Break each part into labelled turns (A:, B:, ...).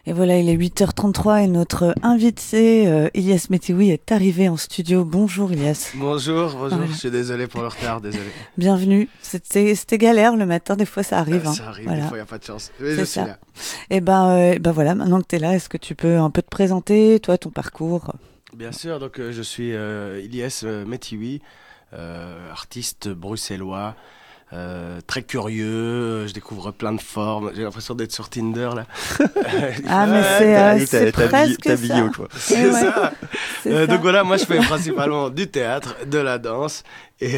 A: Et voilà, il est 8h33 et notre invité Ilyes Metioui est arrivé en studio. Bonjour Ilyes.
B: Bonjour,
A: Voilà.
B: je suis désolé pour le retard, désolé.
A: Bienvenue. C'était galère le matin, des fois ça arrive.
B: Ça arrive, des
A: Voilà,
B: fois il n'y a pas de chance. Mais je
A: c'est
B: suis
A: ça.
B: là.
A: Et ben voilà, maintenant que tu es là, est-ce que tu peux un peu te présenter, toi, ton parcours?
B: Bien sûr, donc je suis Ilyes Metioui, artiste bruxellois, très curieux, je découvre plein de formes, j'ai l'impression d'être sur Tinder là.
A: Ah, mais c'est presque
C: T'as
A: ça.
C: bio, toi.
A: Eh
B: C'est
A: ouais,
B: ça.
A: c'est ça.
B: Donc voilà, moi je fais principalement du théâtre, de la danse et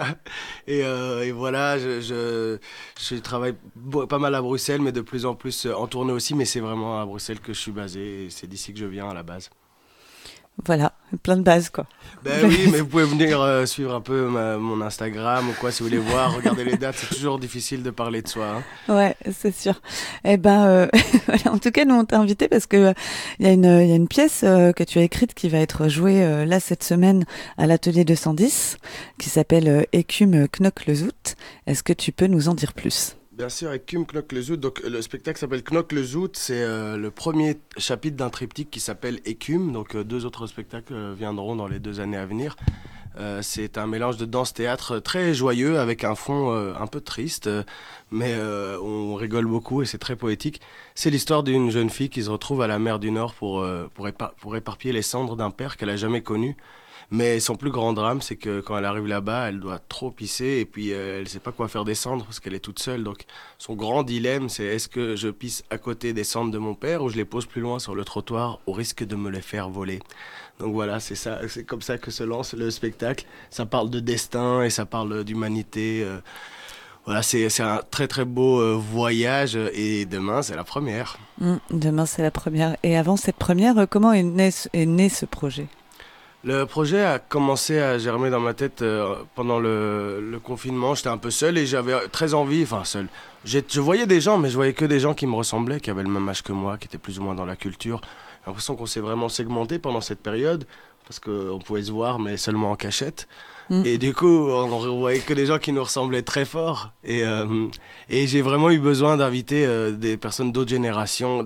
B: et voilà, je travaille pas mal à Bruxelles, mais de plus en plus en tournée aussi. Mais c'est vraiment à Bruxelles que je suis basé et c'est d'ici que je viens à la base.
A: Voilà, plein de bases quoi.
B: Ben oui, mais vous pouvez venir suivre un peu mon Instagram ou quoi si vous voulez voir, regarder les dates. C'est toujours difficile de parler de soi, hein.
A: Ouais, c'est sûr. Eh ben, voilà, en tout cas, nous on t'a invité parce que il y a une pièce que tu as écrite qui va être jouée là cette semaine à l'atelier 210 qui s'appelle Écume Knock le Zout. Est-ce que tu peux nous en dire plus?
B: Bien sûr, avec Cum Knock le Zout. Donc, le spectacle s'appelle Knock le Zout. C'est le premier chapitre d'un triptyque qui s'appelle Écume. Donc, deux autres spectacles viendront dans les 2 années à venir. C'est un mélange de danse-théâtre très joyeux avec un fond un peu triste, mais on rigole beaucoup et c'est très poétique. C'est l'histoire d'une jeune fille qui se retrouve à la mer du Nord pour éparpiller les cendres d'un père qu'elle a jamais connu. Mais son plus grand drame, c'est que quand elle arrive là-bas, elle doit trop pisser et puis elle sait pas quoi faire des cendres parce qu'elle est toute seule. Donc son grand dilemme, c'est est-ce que je pisse à côté des cendres de mon père ou je les pose plus loin sur le trottoir au risque de me les faire voler. Donc voilà, c'est ça, c'est comme ça que se lance le spectacle. Ça parle de destin et ça parle d'humanité. Voilà, c'est un très très beau voyage et demain c'est la première.
A: Demain c'est la première. Et avant cette première, comment est né ce projet?
B: Le projet a commencé à germer dans ma tête pendant le confinement. J'étais un peu seul et j'avais très envie, enfin seul. Je voyais des gens, mais je voyais que des gens qui me ressemblaient, qui avaient le même âge que moi, qui étaient plus ou moins dans la culture. J'ai l'impression qu'on s'est vraiment segmenté pendant cette période, parce qu'on pouvait se voir, mais seulement en cachette.
A: Mm.
B: Et du coup, on voyait que des gens qui nous ressemblaient très fort. Et j'ai vraiment eu besoin d'inviter des personnes d'autres générations,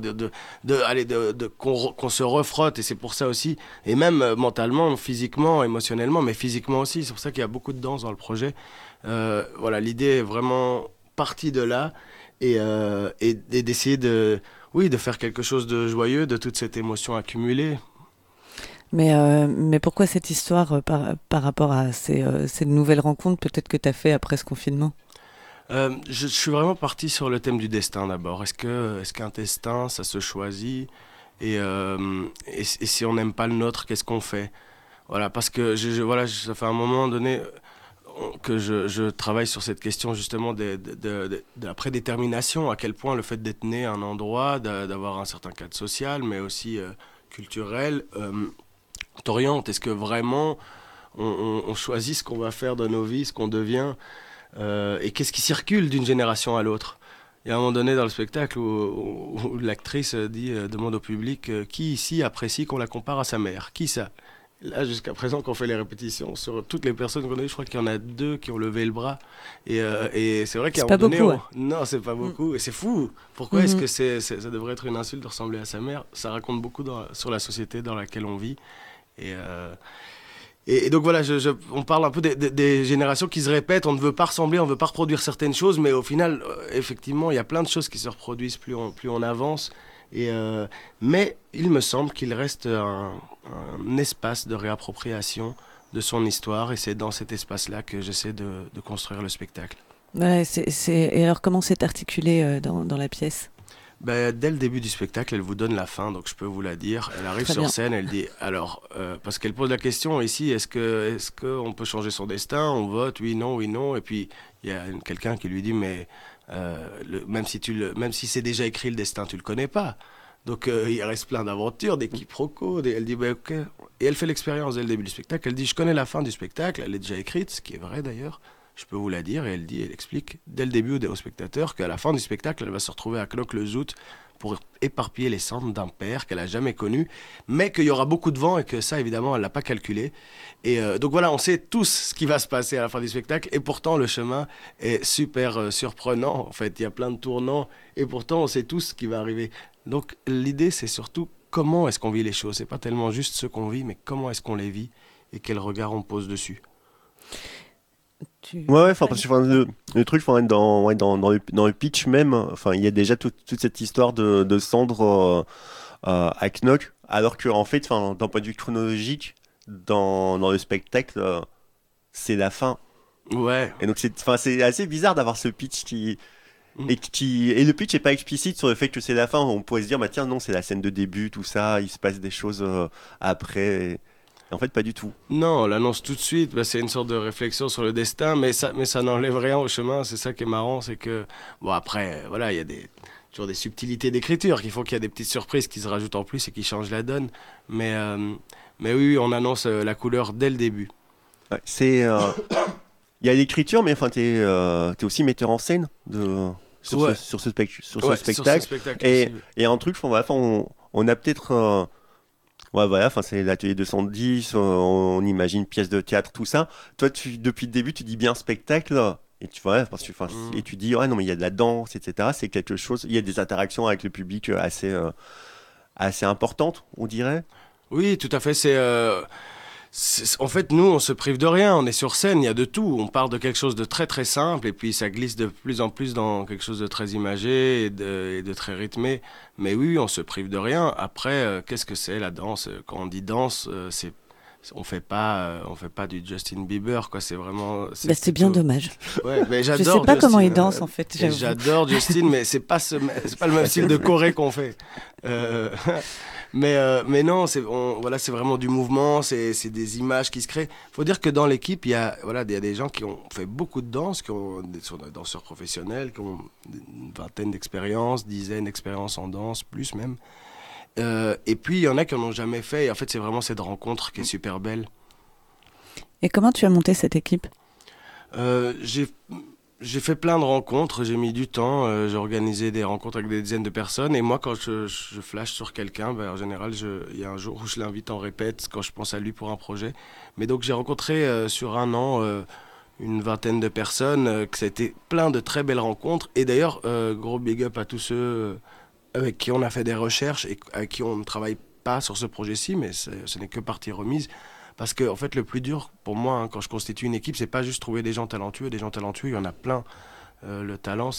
B: qu'on se refrotte. Et c'est pour ça aussi, et même mentalement, physiquement, émotionnellement, mais physiquement aussi. C'est pour ça qu'il y a beaucoup de danse dans le projet. Voilà, l'idée est vraiment partie de là et d'essayer oui, de faire quelque chose de joyeux de toute cette émotion accumulée.
A: Mais pourquoi cette histoire par rapport à ces nouvelles rencontres peut-être que tu as fait après ce confinement?
B: Je suis vraiment parti sur le thème du destin d'abord. Est-ce qu'un destin, ça se choisit et si on n'aime pas le nôtre, qu'est-ce qu'on fait? Voilà, parce que voilà, ça fait un moment donné que je travaille sur cette question justement de la prédétermination, à quel point le fait d'être né à un endroit, d'avoir un certain cadre social, mais aussi culturel, t'oriente. Est-ce que vraiment on choisit ce qu'on va faire de nos vies, ce qu'on devient et qu'est-ce qui circule d'une génération à l'autre? Il y a un moment donné dans le spectacle où l'actrice demande au public qui ici apprécie qu'on la compare à sa mère? Qui ça? Là, jusqu'à présent, quand on fait les répétitions, sur toutes les personnes qu'on a eues, je crois qu'il y en a 2 qui ont levé le bras. Et c'est vrai qu'à
A: C'est
B: un
A: pas
B: moment donné,
A: beaucoup, ouais.
B: non, c'est pas beaucoup. Et c'est fou. Pourquoi est-ce que ça devrait être une insulte de ressembler à sa mère? Ça raconte beaucoup sur la société dans laquelle on vit. Et, euh, et donc voilà, on parle un peu des générations qui se répètent. On ne veut pas ressembler, on ne veut pas reproduire certaines choses, mais au final, effectivement, il y a plein de choses qui se reproduisent plus on avance. Mais il me semble qu'il reste un espace de réappropriation de son histoire, et c'est dans cet espace-là que j'essaie de construire le spectacle.
A: Ouais, Et alors comment c'est articulé dans la pièce?
B: Ben, dès le début du spectacle, elle vous donne la fin, donc je peux vous la dire. Elle arrive
A: Très
B: sur
A: bien.
B: scène, elle dit, alors, parce qu'elle pose la question ici, est-ce qu'on peut changer son destin? On vote, oui, non, oui, non. Et puis, il y a quelqu'un qui lui dit, mais même si c'est déjà écrit le destin, tu le connais pas. Donc, il reste plein d'aventures, des quiproquos. Elle dit, ben, ok. Et elle fait l'expérience dès le début du spectacle. Elle dit, je connais la fin du spectacle, elle est déjà écrite, ce qui est vrai d'ailleurs. Je peux vous la dire, et elle explique dès le début aux spectateurs qu'à la fin du spectacle, elle va se retrouver à Knock-le-Zout pour éparpiller les cendres d'un père qu'elle a jamais connu, mais qu'il y aura beaucoup de vent et que ça, évidemment, elle l'a pas calculé. Et donc voilà, on sait tous ce qui va se passer à la fin du spectacle, et pourtant le chemin est super surprenant. En fait, il y a plein de tournants, et pourtant on sait tous ce qui va arriver. Donc l'idée, c'est surtout comment est-ce qu'on vit les choses. C'est pas tellement juste ce qu'on vit, mais comment est-ce qu'on les vit et quel regard on pose dessus.
A: Tu
C: Ouais,
A: veux
C: enfin,
A: pas
C: parce
A: une-
C: que enfin, le truc, enfin, dans le pitch même, enfin, il y a déjà toute cette histoire de Sandre à Knock, alors que, en fait, enfin, d'un point de vue chronologique, dans le spectacle, c'est la fin.
B: Ouais.
C: Et donc, enfin, c'est assez bizarre d'avoir ce pitch
B: Mm.
C: et le pitch est pas explicite sur le fait que c'est la fin. On pourrait se dire, bah tiens, non, c'est la scène de début, tout ça, il se passe des choses après. Et en fait, pas du tout.
B: Non, on l'annonce tout de suite. Bah, c'est une sorte de réflexion sur le destin, mais ça n'enlève rien au chemin. C'est ça qui est marrant, c'est que bon après, voilà, il y a toujours des subtilités d'écriture qui font qu'il y a des petites surprises qui se rajoutent en plus et qui changent la donne. Mais euh, mais oui, on annonce la couleur dès le début.
C: Ouais, il y a l'écriture, mais enfin, t'es aussi metteur en scène
B: Ouais,
C: sur ce
B: ouais, sur ce
C: spectacle.
B: spectacle
C: Et,
B: aussi.
C: et un truc, enfin, voilà, enfin, on a peut-être. Ouais, voilà, enfin, c'est l'atelier 210, on imagine pièce de théâtre, tout ça. Toi, depuis le début, tu dis bien spectacle, et tu vois, parce que, enfin,
B: Mm.
C: et tu dis, ouais, non, mais il y a de la danse, etc. C'est quelque chose, il y a des interactions avec le public assez importantes, on dirait.
B: Oui, tout à fait. En fait, nous, on se prive de rien. On est sur scène, il y a de tout. On part de quelque chose de très très simple et puis ça glisse de plus en plus dans quelque chose de très imagé et de très rythmé. Mais oui, on se prive de rien. Après, qu'est-ce que c'est la danse? Quand on dit danse, on fait pas du Justin Bieber, quoi. C'est vraiment,
A: Bah, c'est bien
B: plutôt.
A: dommage.
B: Ouais, mais
A: Je sais
B: j'adore
A: pas comment
B: Justin.
A: il danse en fait,
B: Et
A: j'avoue.
B: j'adore Justin, mais c'est pas le même style de choré qu'on fait. Euh, mais non, voilà, c'est vraiment du mouvement, c'est des images qui se créent. Faut dire que dans l'équipe, il y a des gens qui ont fait beaucoup de danse, sont des danseurs professionnels, qui ont une vingtaine d'expériences, dizaines d'expériences en danse, plus même. Et puis, il y en a qui n'en ont jamais fait. Et en fait, c'est vraiment cette rencontre qui est super belle.
A: Et comment tu as monté cette équipe?
B: Euh, j'ai j'ai fait plein de rencontres, j'ai mis du temps, j'ai organisé des rencontres avec des dizaines de personnes et moi quand je flash sur quelqu'un, ben, en général il y a un jour où je l'invite en répète quand je pense à lui pour un projet. Mais donc j'ai rencontré sur un an une vingtaine de personnes, que ça a été plein de très belles rencontres et d'ailleurs gros big up à tous ceux avec qui on a fait des recherches et avec qui on ne travaille pas sur ce projet-ci, mais ce n'est que partie remise. Parce que en fait, le plus dur pour moi, hein, quand je constitue une équipe, c'est pas juste trouver des gens talentueux. Des gens talentueux, il y en a plein. Le talent,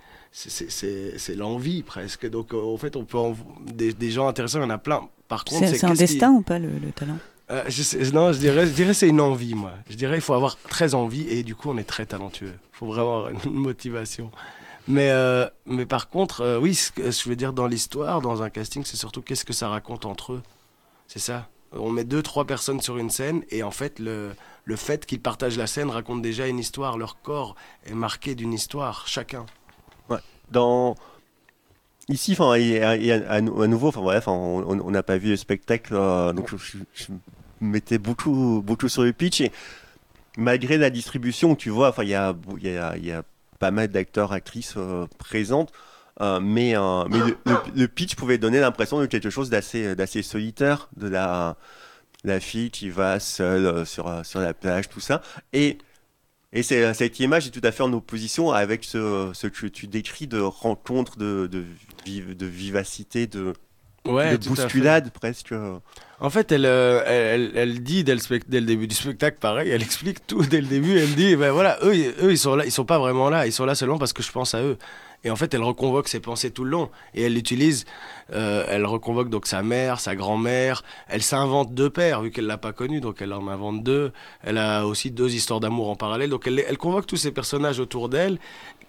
B: c'est l'envie presque. Donc, en fait, des gens intéressants, il y en a plein. Par contre,
A: C'est un destin ou pas le talent?
B: Non, je dirais c'est une envie, moi. Je dirais il faut avoir très envie et du coup, on est très talentueux. Il faut vraiment avoir une motivation. Mais par contre, oui, ce que je veux dire dans l'histoire, dans un casting, c'est surtout qu'est-ce que ça raconte entre eux. C'est ça. On met deux, trois personnes sur une scène et en fait, le fait qu'ils partagent la scène raconte déjà une histoire. Leur corps est marqué d'une histoire, chacun.
C: Ouais. Dans... Ici, enfin, à nouveau, enfin, voilà, enfin, on n'a pas vu le spectacle, donc je mettais beaucoup sur le pitch et malgré la distribution, tu vois, enfin, il y a pas mal d'acteurs, actrices présentes, mais le pitch pouvait donner l'impression de quelque chose d'assez solitaire, de la fille qui va seule sur la plage, tout ça. Et cette image est tout à fait en opposition avec ce que tu décris de rencontre, de vivacité, de
B: Ouais, tout à fait.
C: bousculade presque.
B: En fait, elle dit dès le début du spectacle, pareil, elle explique tout dès le début. Elle dit, ben voilà, eux, ils sont là, ils sont pas vraiment là, ils sont là seulement parce que je pense à eux. Et en fait, elle reconvoque ses pensées tout le long. Et elle l'utilise, elle reconvoque donc sa mère, sa grand-mère. Elle s'invente deux pères, vu qu'elle l'a pas connu, donc elle en invente deux. Elle a aussi deux histoires d'amour en parallèle. Donc elle convoque tous ces personnages autour d'elle,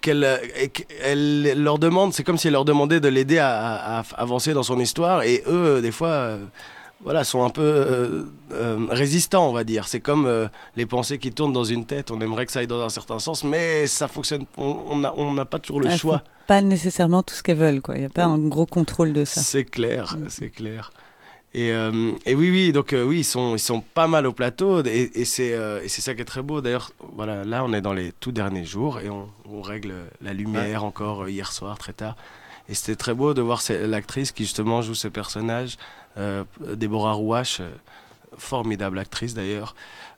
B: qu'elle leur demande, c'est comme si elle leur demandait de l'aider à avancer dans son histoire. Et eux, des fois. Voilà, sont un peu résistants, on va dire. C'est comme les pensées qui tournent dans une tête. On aimerait que ça aille dans un certain sens, mais ça fonctionne. On n'a pas toujours le
A: Elles font
B: choix.
A: pas nécessairement tout ce qu'elles veulent, quoi. Il n'y a pas un gros contrôle de ça.
B: C'est clair,
A: Mm.
B: c'est clair. Et oui, oui, donc oui, ils sont pas mal au plateau et c'est ça qui est très beau. D'ailleurs, voilà, là, on est dans les tout derniers jours et on règle la lumière encore hier soir, très tard. Et c'était très beau de voir l'actrice qui justement joue ce personnage, Déborah Rouache, formidable actrice d'ailleurs.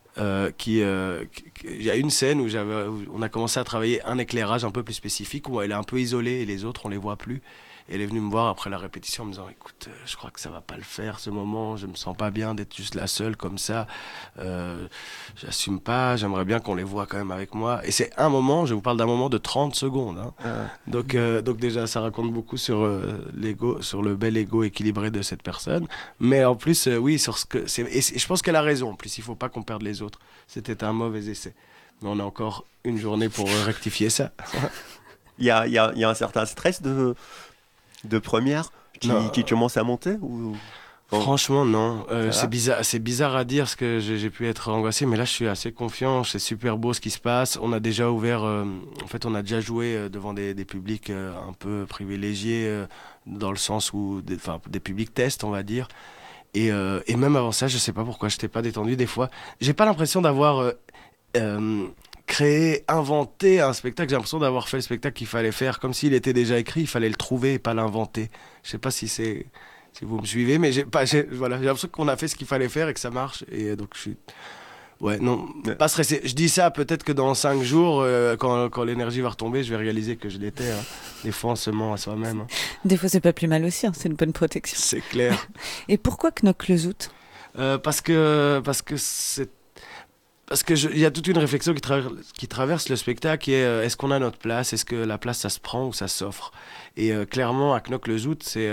B: Il y a une scène où on a commencé à travailler un éclairage un peu plus spécifique où elle est un peu isolée et les autres on les voit plus. Et elle est venue me voir après la répétition en me disant écoute, je crois que ça va pas le faire ce moment, je me sens pas bien d'être juste la seule comme ça, j'assume pas, j'aimerais bien qu'on les voit quand même avec moi. Et c'est un moment, je vous parle d'un moment de 30 secondes. Hein. Donc déjà ça raconte beaucoup sur l'ego, sur le bel ego équilibré de cette personne. Mais en plus, oui, sur ce que c'est, et je pense qu'elle a raison. En plus, il faut pas qu'on perde les autres. C'était un mauvais essai. Mais on a encore une journée pour rectifier ça.
C: Il y a un certain stress de première qui commence à monter ou...
B: Franchement, non. C'est bizarre à dire parce que j'ai pu être angoissé, mais là, je suis assez confiant. C'est super beau ce qui se passe. On a déjà ouvert, en fait, on a déjà joué devant des publics un peu privilégiés, dans le sens où, des publics tests, on va dire. Et même avant ça, je sais pas pourquoi, je n'étais pas détendu des fois. J'ai pas l'impression d'avoir créé, inventé un spectacle. J'ai l'impression d'avoir fait le spectacle qu'il fallait faire, comme s'il était déjà écrit, il fallait le trouver et pas l'inventer. Je sais pas si vous me suivez, mais voilà, j'ai l'impression qu'on a fait ce qu'il fallait faire et que ça marche. Et donc, je suis... Ouais, non, pas stressé. Je dis ça, peut-être que dans 5 jours, quand l'énergie va retomber, je vais réaliser que je l'étais. Hein. Des fois, on se ment à soi-même. Hein.
A: Des fois, c'est pas plus mal aussi, hein. C'est une bonne protection.
B: C'est clair.
A: Et pourquoi Knock le Zout ?
B: Parce que il y a toute une réflexion qui traverse le spectacle qui est est-ce qu'on a notre place ? Est-ce que la place, ça se prend ou ça s'offre ? Et clairement, à Knock le Zout, c'est...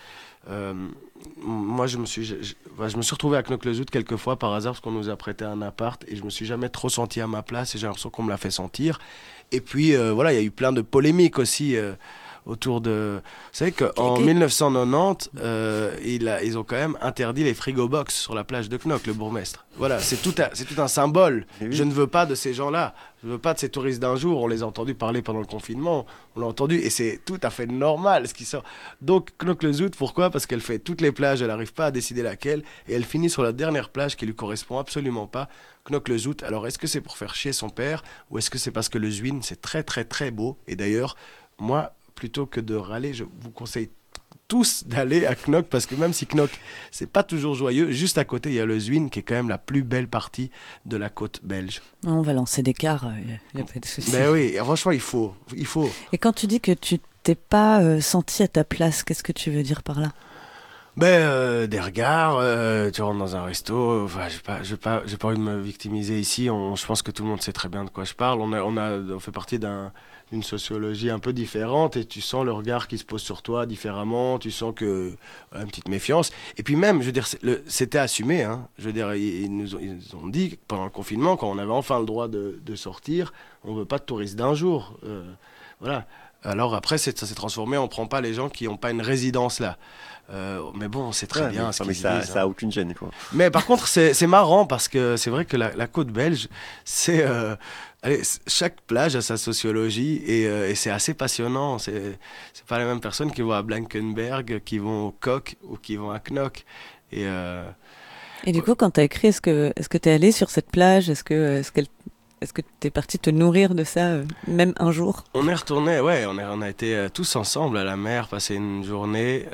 B: moi, je me suis retrouvé à Knock le Zout quelques fois par hasard parce qu'on nous a prêté un appart et je me suis jamais trop senti à ma place et j'ai l'impression qu'on me l'a fait sentir. Et puis, voilà, il y a eu plein de polémiques aussi autour de... Vous savez qu'en 1990, ils ont quand même interdit les frigo-box sur la plage de Knock, le bourgmestre. Voilà, c'est tout un symbole. Oui. Je ne veux pas de ces gens-là. Je ne veux pas de ces touristes d'un jour. On les a entendus parler pendant le confinement. On l'a entendu et c'est tout à fait normal ce qui sort. Donc, Knock le Zout, pourquoi ? Parce qu'elle fait toutes les plages, elle n'arrive pas à décider laquelle et elle finit sur la dernière plage qui lui correspond absolument pas. Knock le Zout. Alors, est-ce que c'est pour faire chier son père ou est-ce que c'est parce que le Zwin, c'est très, très, très beau ? Et d'ailleurs, moi... plutôt que de râler, je vous conseille tous d'aller à Knock parce que même si Knock, c'est pas toujours joyeux, juste à côté, il y a le Zwin qui est quand même la plus belle partie de la côte belge.
A: On va lancer des cars, il n'y a pas de souci.
B: Ben oui, franchement, il faut.
A: Et quand tu dis que tu t'es pas senti à ta place, qu'est-ce que tu veux dire par là ?
B: Des regards, tu rentres dans un resto, enfin, j'ai pas envie de me victimiser ici, je pense que tout le monde sait très bien de quoi je parle, on fait partie d'une sociologie un peu différente et tu sens le regard qui se pose sur toi différemment, tu sens que voilà, une petite méfiance. Et puis même, je veux dire, c'était assumé. Hein. Je veux dire, ils nous ont dit que pendant le confinement, quand on avait enfin le droit de sortir, on veut pas de touristes d'un jour. Voilà. Alors après, ça s'est transformé, on prend pas les gens qui n'ont pas une résidence là. Mais bon, c'est très bien ce qu'ils disent.
C: Ça a aucune gêne, quoi.
B: Mais par contre, c'est marrant parce que c'est vrai que la côte belge, c'est... chaque plage a sa sociologie et c'est assez passionnant. C'est pas les mêmes personnes qui vont à Blankenberg, qui vont au Coq ou qui vont à Knock. Et
A: du coup, quand tu as écrit, est-ce que tu es allé sur cette plage ? Est-ce que tu es parti te nourrir de ça, même un jour ?
B: On est retourné, ouais, on a été tous ensemble à la mer, passer une journée.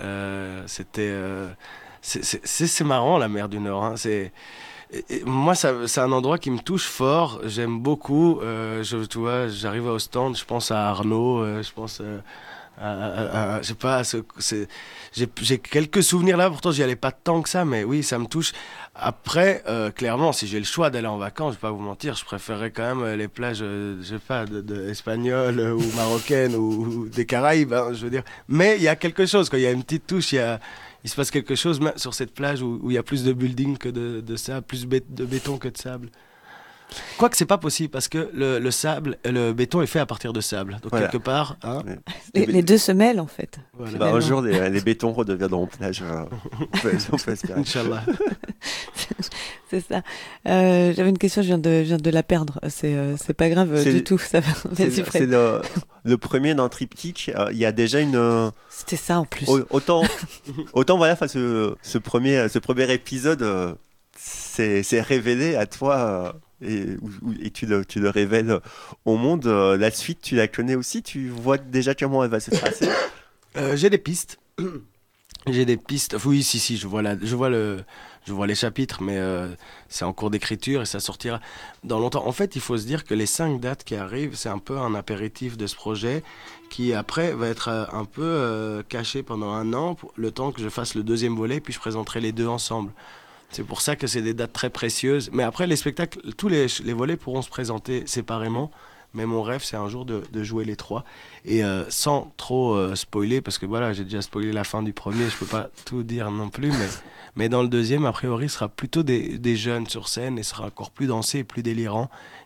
B: C'est marrant, la mer du Nord. Hein, moi, c'est un endroit qui me touche fort. J'aime beaucoup. Tu vois, j'arrive à Ostende, je pense à Arnaud, je pense je sais pas. J'ai quelques souvenirs là. Pourtant, j'y allais pas tant que ça, mais oui, ça me touche. Après, clairement, si j'ai le choix d'aller en vacances, je vais pas vous mentir, je préférerais quand même les plages, je sais pas, espagnoles ou marocaines ou des Caraïbes. Hein, je veux dire. Mais il y a quelque chose. Quand il y a une petite touche, il se passe quelque chose sur cette plage où il y a plus de building que de sable, plus de béton que de sable. Quoique c'est pas possible parce que le béton est fait à partir de sable. Donc voilà. Quelque part... Hein,
A: les deux se mêlent en fait.
C: Voilà. Un jour, les bétons redeviendront plage. On peut espérer.
B: Inch'Allah.
A: C'est ça. J'avais une question, je viens de la perdre. C'est pas grave du tout. Ça va.
C: C'est le premier d'un triptyque. Il y a déjà une...
A: C'était ça en plus.
C: Autant voilà, ce premier épisode s'est révélé à toi... Et tu le révèles au monde. La suite, tu la connais aussi. Tu vois déjà comment elle va se passer.
B: J'ai des pistes. J'ai des pistes. Oui, si, je vois les chapitres, mais c'est en cours d'écriture et ça sortira dans longtemps. En fait, il faut se dire que les 5 dates qui arrivent, c'est un peu un apéritif de ce projet qui après va être un peu caché pendant un an, le temps que je fasse le deuxième volet, puis je présenterai les deux ensemble. C'est pour ça que c'est des dates très précieuses. Mais après, les spectacles, tous les volets pourront se présenter séparément. Mais mon rêve, c'est un jour de jouer les 3. Et sans trop spoiler, parce que voilà, j'ai déjà spoilé la fin du premier, je peux pas tout dire non plus. Mais dans le deuxième, a priori, ce sera plutôt des jeunes sur scène et sera encore plus dansé et plus délirant.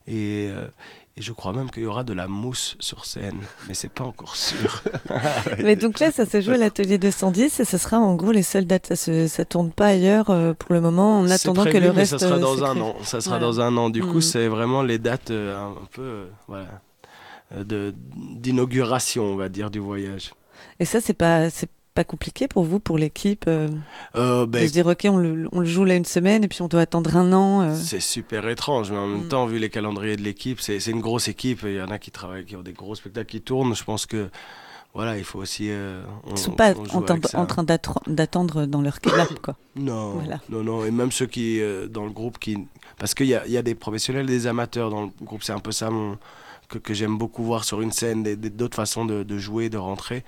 B: Et je crois même qu'il y aura de la mousse sur scène, mais c'est pas encore sûr.
A: Mais donc là, ça se joue à l'Atelier 210 et ce sera en gros les seules dates. Ça tourne pas ailleurs pour le moment en attendant
B: prévu,
A: que le reste.
B: Mais ça sera dans un
A: s'écrive.
B: an. Ça sera
A: Voilà.
B: dans un an. Du coup, c'est vraiment les dates un peu voilà, d'inauguration, on va dire, du voyage.
A: Et ça, c'est pas compliqué pour vous, pour l'équipe, de
B: Ben,
A: se dire ok, on le joue là une semaine et puis on doit attendre un an.
B: c'est super étrange, mais en même temps, vu les calendriers de l'équipe, c'est une grosse équipe. Il y en a qui travaillent, qui ont des gros spectacles qui tournent. Je pense que voilà, il faut aussi.
A: Ils sont pas
B: on joue avec ça.
A: en train d'attendre dans leur canapé, quoi.
B: Non,
A: Voilà.
B: non. Et même ceux qui, dans le groupe, parce qu'il y a des professionnels et des amateurs dans le groupe. C'est un peu ça que j'aime beaucoup voir sur une scène, d'autres façons de jouer, de rentrer.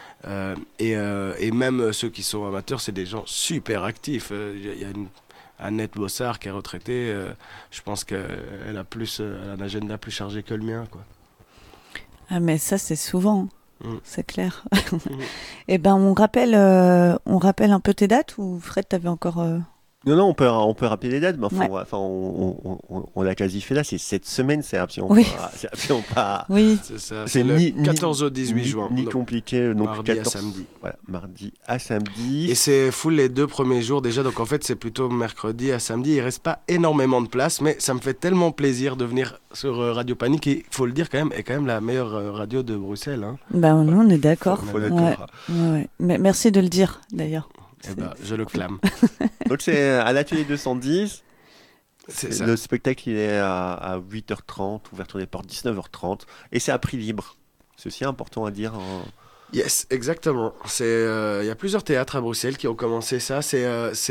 B: Et même ceux qui sont amateurs, c'est des gens super actifs. Il y a Annette Bossard qui est retraitée. Je pense qu'elle a un agenda plus chargé que le mien, quoi.
A: Ah, mais ça, c'est souvent, c'est clair.
B: Mm.
A: Eh ben, on rappelle un peu tes dates ou Fred, t'avais encore.
C: Non, on peut rappeler les dates, mais
A: Ouais.
C: on l'a quasi fait là. C'est cette semaine, c'est absolument
A: Oui.
C: pas. C'est absolument pas.
A: Oui.
B: C'est ça.
C: C'est
B: C'est le
C: ni
B: 14 au 18 juin.
C: Ni
B: Donc,
C: compliqué. Donc
B: mardi à
C: 14,
B: samedi.
C: Voilà, mardi à samedi.
B: Et c'est full les 2 premiers jours déjà. Donc en fait, c'est plutôt mercredi à samedi. Il reste pas énormément de place, mais ça me fait tellement plaisir de venir sur Radio Panique. Et il faut le dire quand même, est quand même la meilleure radio de Bruxelles. Hein.
A: Ben, nous, on est d'accord.
C: Faut le
A: Ouais.
C: dire.
A: Ouais. Mais merci de le dire, d'ailleurs.
B: Eh ben, je le clame.
C: Donc c'est à l'atelier 210.
B: C'est ça.
C: Le spectacle il est à 8h30, ouverture des portes 19h30, et c'est à prix libre. C'est aussi important à dire.
B: Yes, exactement. Il y a plusieurs théâtres à Bruxelles qui ont commencé ça. C'est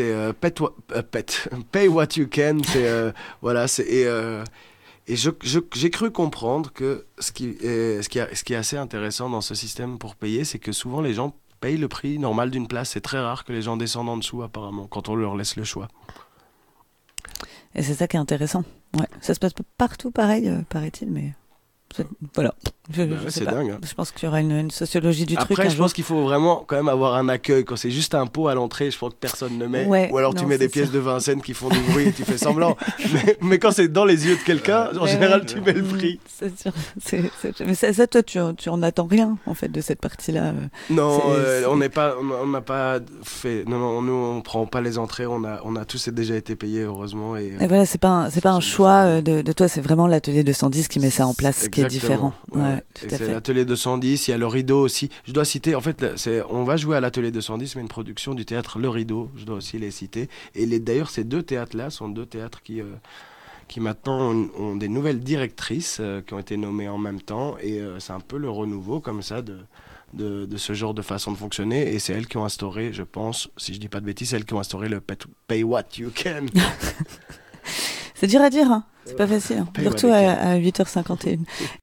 B: Pay What You Can. Voilà. Et j'ai cru comprendre que ce qui est assez intéressant dans ce système pour payer, c'est que souvent les gens payent le prix normal d'une place. C'est très rare que les gens descendent en dessous, apparemment, quand on leur laisse le choix.
A: Et c'est ça qui est intéressant. Ouais. Ça se passe pas partout pareil, paraît-il, mais voilà. Je
B: Bah ouais,
A: sais
B: c'est
A: pas.
B: dingue. Hein.
A: Je pense qu'il y aura une sociologie du truc
B: Après,
A: un
B: je
A: jour.
B: pense qu'il faut vraiment quand même avoir un accueil. Quand c'est juste un pot à l'entrée, je pense que personne ne met.
A: Ouais,
B: Ou alors tu
A: non,
B: mets des
A: c'est
B: pièces
A: sûr.
B: de Vincennes qui font du bruit et tu fais semblant. Mais quand c'est dans les yeux de quelqu'un, en
A: Mais
B: général,
A: ouais.
B: tu mets le prix.
A: C'est sûr. Mais ça, toi, tu en attends rien, en fait, de cette partie-là.
B: Non,
A: C'est-
B: on n'a pas fait. Non, nous, on prend pas les entrées. On a tous déjà été payés, heureusement. Et
A: voilà, c'est pas un
B: c'est
A: choix
B: ça.
A: de toi, c'est vraiment l'atelier 210 qui met ça en place, qui est différent.
B: Exactement, ouais.
A: Ouais, tout
B: Et
A: à
B: c'est
A: fait.
B: l'atelier 210, il y a le rideau aussi. Je dois citer, en fait, on va jouer à l'atelier 210, mais une production du théâtre Le Rideau, je dois aussi les citer. Et d'ailleurs, ces 2 théâtres-là sont 2 théâtres qui maintenant ont des nouvelles directrices qui ont été nommées en même temps. Et c'est un peu le renouveau, comme ça, de ce genre de façon de fonctionner. Et c'est elles qui ont instauré, je pense, si je dis pas de bêtises, elles qui ont instauré le Pay What You Can.
A: C'est dur à dire, hein. C'est pas facile, hein.
B: Pay
A: Surtout
B: what you
A: à 8h51.